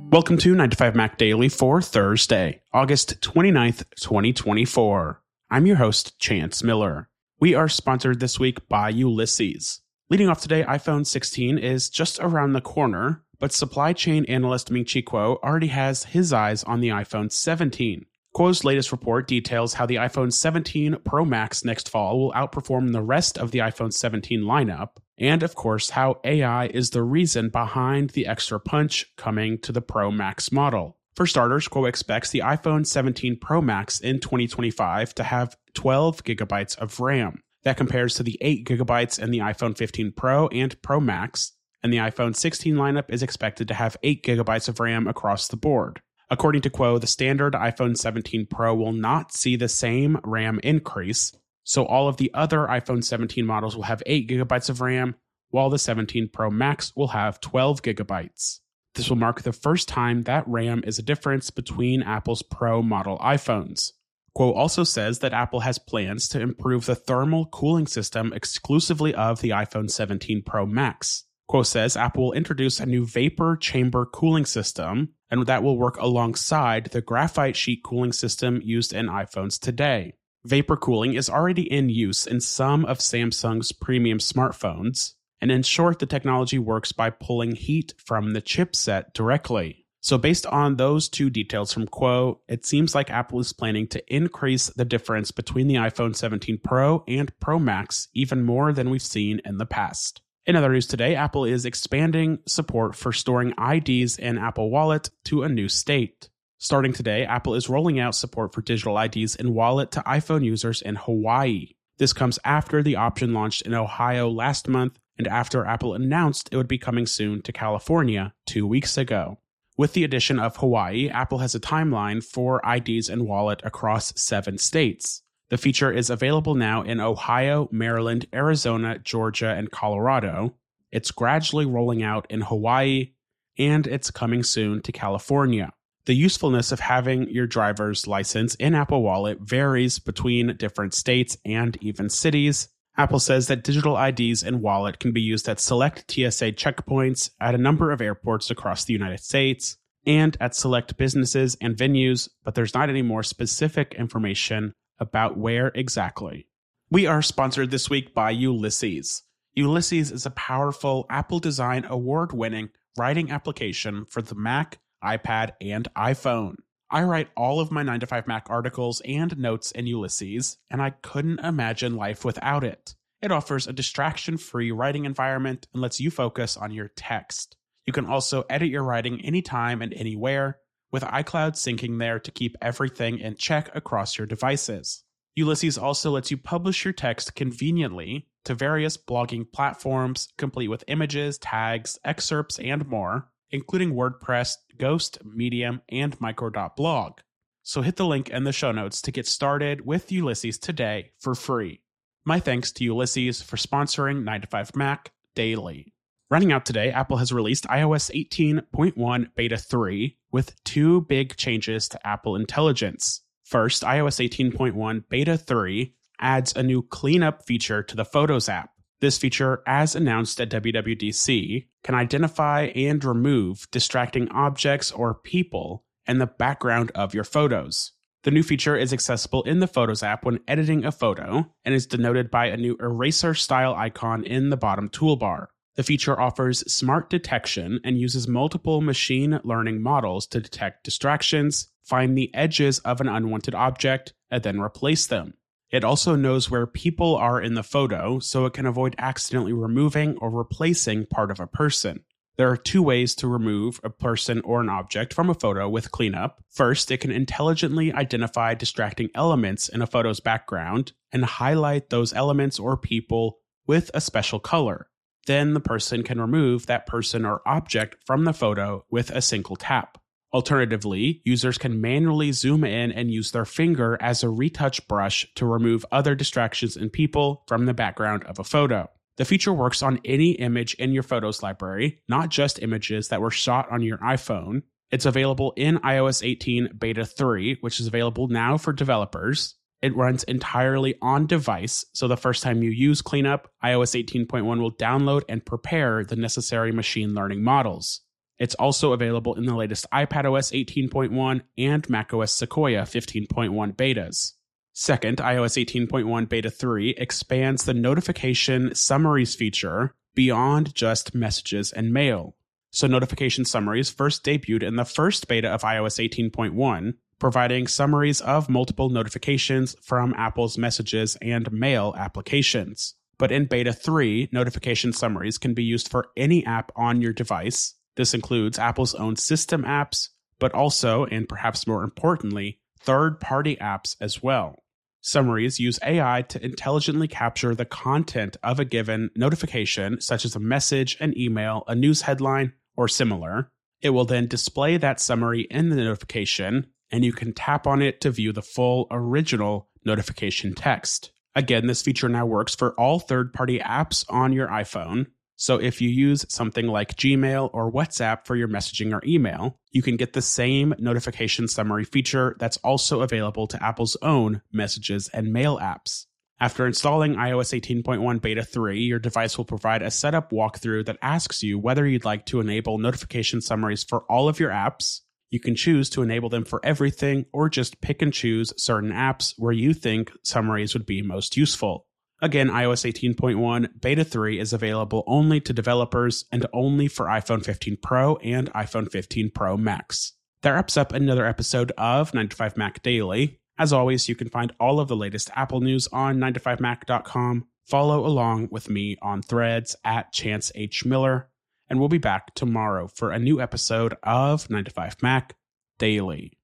Welcome to 9 to 5 Mac Daily for Thursday, August 29th, 2024. I'm your host, Chance Miller. We are sponsored this week by Ulysses. Leading off today, iPhone 16 is just around the corner, but supply chain analyst Ming-Chi Kuo already has his eyes on the iPhone 17. Kuo's latest report details how the iPhone 17 Pro Max next fall will outperform the rest of the iPhone 17 lineup, and of course how AI is the reason behind the extra punch coming to the Pro Max model. For starters, Kuo expects the iPhone 17 Pro Max in 2025 to have 12 gigabytes of RAM. That compares to the 8 gigabytes in the iPhone 15 Pro and Pro Max, and the iPhone 16 lineup is expected to have 8 gigabytes of RAM across the board. According to Kuo, the standard iPhone 17 Pro will not see the same RAM increase, so all of the other iPhone 17 models will have 8 gigabytes of RAM, while the 17 Pro Max will have 12 gigabytes. This will mark the first time that RAM is a difference between Apple's Pro model iPhones. Kuo also says that Apple has plans to improve the thermal cooling system exclusively of the iPhone 17 Pro Max. Kuo says Apple will introduce a new vapor chamber cooling system, and that will work alongside the graphite sheet cooling system used in iPhones today. Vapor cooling is already in use in some of Samsung's premium smartphones, and in short, the technology works by pulling heat from the chipset directly. So based on those two details from Kuo, it seems like Apple is planning to increase the difference between the iPhone 17 Pro and Pro Max even more than we've seen in the past. In other news today, Apple is expanding support for storing IDs in Apple Wallet to a new state. Starting today, Apple is rolling out support for digital IDs in Wallet to iPhone users in Hawaii. This comes after the option launched in Ohio last month and after Apple announced it would be coming soon to California 2 weeks ago. With the addition of Hawaii, Apple has a timeline for IDs in Wallet across 7 states. The feature is available now in Ohio, Maryland, Arizona, Georgia, and Colorado. It's gradually rolling out in Hawaii, and it's coming soon to California. The usefulness of having your driver's license in Apple Wallet varies between different states and even cities. Apple says that digital IDs in Wallet can be used at select TSA checkpoints at a number of airports across the United States and at select businesses and venues, but there's not any more specific information about where exactly. We are sponsored this week by Ulysses. Ulysses is a powerful Apple Design Award-winning writing application for the Mac, iPad, and iPhone. I write all of my 9 to 5 Mac articles and notes in Ulysses, and I couldn't imagine life without it. It offers a distraction-free writing environment and lets you focus on your text. You can also edit your writing anytime and anywhere, with iCloud syncing there to keep everything in check across your devices. Ulysses also lets you publish your text conveniently to various blogging platforms, complete with images, tags, excerpts, and more, including WordPress, Ghost, Medium, and Micro.blog. So hit the link in the show notes to get started with Ulysses today for free. My thanks to Ulysses for sponsoring 9 to 5 Mac Daily. Running out today, Apple has released iOS 18.1 Beta 3 with 2 big changes to Apple Intelligence. First, iOS 18.1 Beta 3 adds a new cleanup feature to the Photos app. This feature, as announced at WWDC, can identify and remove distracting objects or people in the background of your photos. The new feature is accessible in the Photos app when editing a photo and is denoted by a new eraser-style icon in the bottom toolbar. The feature offers smart detection and uses multiple machine learning models to detect distractions, find the edges of an unwanted object, and then replace them. It also knows where people are in the photo, so it can avoid accidentally removing or replacing part of a person. There are 2 ways to remove a person or an object from a photo with cleanup. First, it can intelligently identify distracting elements in a photo's background and highlight those elements or people with a special color. Then the person can remove that person or object from the photo with a single tap. Alternatively, users can manually zoom in and use their finger as a retouch brush to remove other distractions and people from the background of a photo. The feature works on any image in your Photos library, not just images that were shot on your iPhone. It's available in iOS 18 Beta 3, which is available now for developers. It runs entirely on device, so the first time you use Cleanup, iOS 18.1 will download and prepare the necessary machine learning models. It's also available in the latest iPadOS 18.1 and macOS Sequoia 15.1 betas. Second, iOS 18.1 Beta 3 expands the notification summaries feature beyond just messages and mail. So notification summaries first debuted in the first beta of iOS 18.1, providing summaries of multiple notifications from Apple's messages and mail applications. But in Beta 3, notification summaries can be used for any app on your device. This includes Apple's own system apps, but also, and perhaps more importantly, third-party apps as well. Summaries use AI to intelligently capture the content of a given notification, such as a message, an email, a news headline, or similar. It will then display that summary in the notification, and you can tap on it to view the full original notification text. Again, this feature now works for all third-party apps on your iPhone. So if you use something like Gmail or WhatsApp for your messaging or email, you can get the same notification summary feature that's also available to Apple's own messages and mail apps. After installing iOS 18.1 Beta 3, your device will provide a setup walkthrough that asks you whether you'd like to enable notification summaries for all of your apps. You can choose to enable them for everything or just pick and choose certain apps where you think summaries would be most useful. Again, iOS 18.1 Beta 3 is available only to developers and only for iPhone 15 Pro and iPhone 15 Pro Max. That wraps up another episode of 9to5Mac Daily. As always, you can find all of the latest Apple news on 9to5mac.com. Follow along with me on Threads at Chance H. Miller, and we'll be back tomorrow for a new episode of 9to5Mac Daily.